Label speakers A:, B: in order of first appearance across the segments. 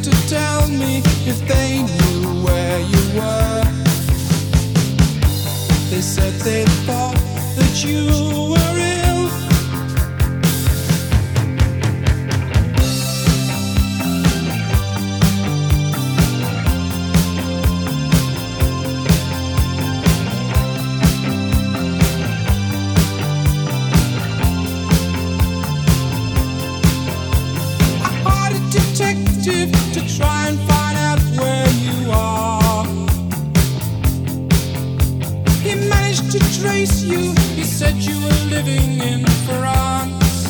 A: to tell me if they knew where you were. They said they thought that you were ill. I hired a detective to try and find out where you are. He managed to trace you. He said you were living in France.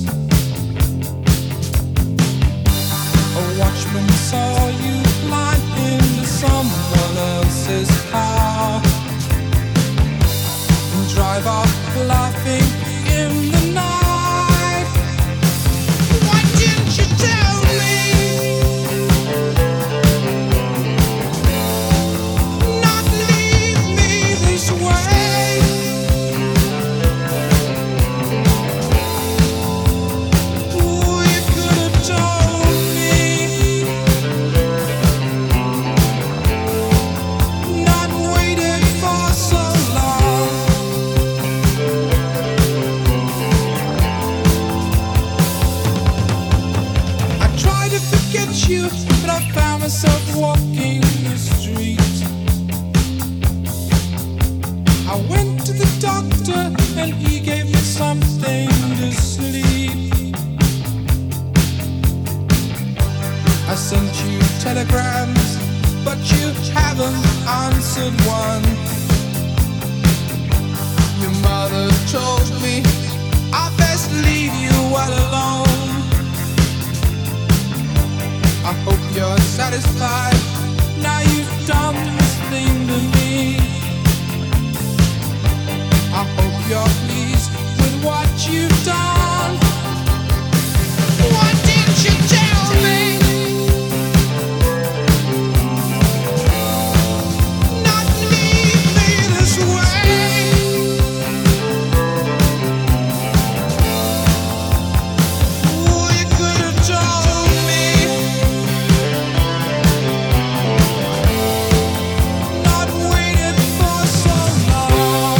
A: A watchman saw you climb into someone else's car and drive off laughing in the night. Why didn't you tell me? Not leave me this way. Ooh, you could have told me. Not waited for so long. I tried to forget you, but I found myself walking the street. I went to the doctor and he gave me something to sleep. I sent you telegrams, but you haven't answered one. Your mother told me I best leave you all alone. I hope you're satisfied now you've done this thing to me. I hope you're pleased with what you've done. Why didn't you tell me? Not leave me this way. Ooh, you could have told me. Not waited for so long.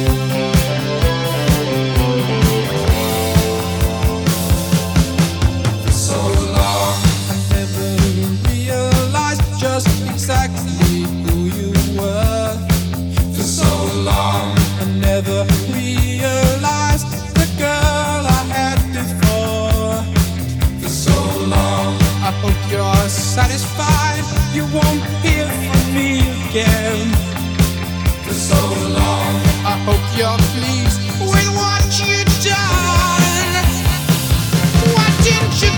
A: For so long, I never realized just exactly who you were. For so long, I never realized the girl I had before. For so long, I hope you're satisfied. You won't hear from me again. For so long, I hope you're pleased with what you've done. Why didn't you